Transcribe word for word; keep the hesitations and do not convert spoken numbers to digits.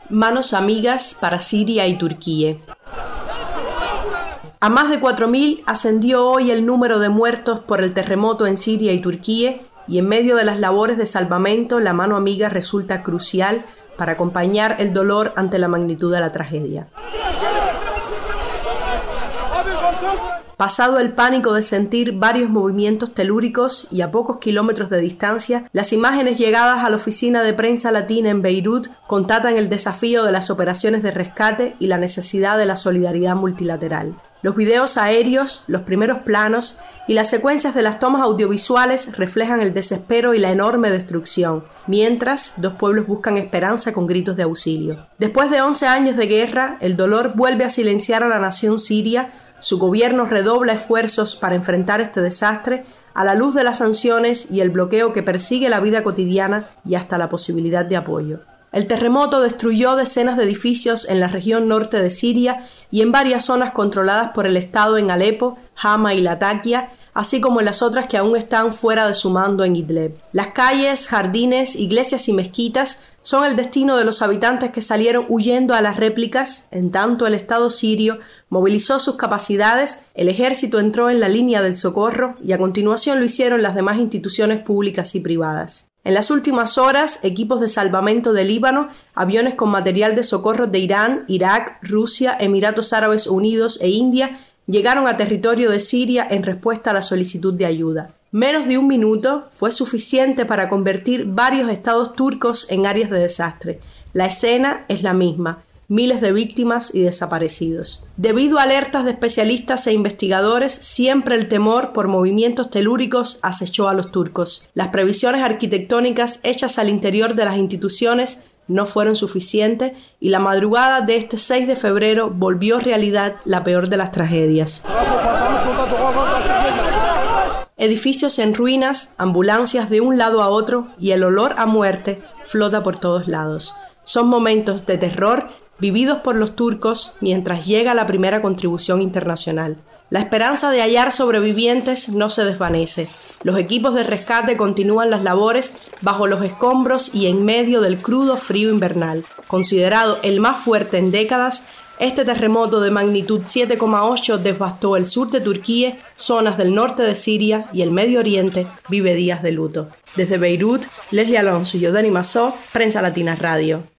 Manos amigas para Siria y Turquía. A más de cuatro mil ascendió hoy el número de muertos por el terremoto en Siria y Turquía, y en medio de las labores de salvamento, la mano amiga resulta crucial para acompañar el dolor ante la magnitud de la tragedia. Pasado el pánico de sentir varios movimientos telúricos y a pocos kilómetros de distancia, las imágenes llegadas a la oficina de prensa latina en Beirut constatan el desafío de las operaciones de rescate y la necesidad de la solidaridad multilateral. Los videos aéreos, los primeros planos y las secuencias de las tomas audiovisuales reflejan el desespero y la enorme destrucción, mientras dos pueblos buscan esperanza con gritos de auxilio. Después de once años de guerra, el dolor vuelve a silenciar a la nación siria. Su gobierno redobla esfuerzos para enfrentar este desastre a la luz de las sanciones y el bloqueo que persigue la vida cotidiana y hasta la posibilidad de apoyo. El terremoto destruyó decenas de edificios en la región norte de Siria y en varias zonas controladas por el Estado en Alepo, Hama y Latakia, así como en las otras que aún están fuera de su mando en Idlib. Las calles, jardines, iglesias y mezquitas son el destino de los habitantes que salieron huyendo a las réplicas. En tanto, el Estado sirio movilizó sus capacidades, el ejército entró en la línea del socorro y a continuación lo hicieron las demás instituciones públicas y privadas. En las últimas horas, equipos de salvamento de Líbano, aviones con material de socorro de Irán, Irak, Rusia, Emiratos Árabes Unidos e India llegaron a territorio de Siria en respuesta a la solicitud de ayuda. Menos de un minuto fue suficiente para convertir varios estados turcos en áreas de desastre. La escena es la misma, miles de víctimas y desaparecidos. Debido a alertas de especialistas e investigadores, siempre el temor por movimientos telúricos acechó a los turcos. Las previsiones arquitectónicas hechas al interior de las instituciones no fueron suficientes y la madrugada de este seis de febrero volvió realidad la peor de las tragedias. Edificios en ruinas, ambulancias de un lado a otro y el olor a muerte flota por todos lados. Son momentos de terror vividos por los turcos mientras llega la primera contribución internacional. La esperanza de hallar sobrevivientes no se desvanece. Los equipos de rescate continúan las labores bajo los escombros y en medio del crudo frío invernal. Considerado el más fuerte en décadas, este terremoto de magnitud siete coma ocho devastó el sur de Turquía, zonas del norte de Siria y el Medio Oriente vive días de luto. Desde Beirut, Leslie Alonso y Yodani Massó, Prensa Latina Radio.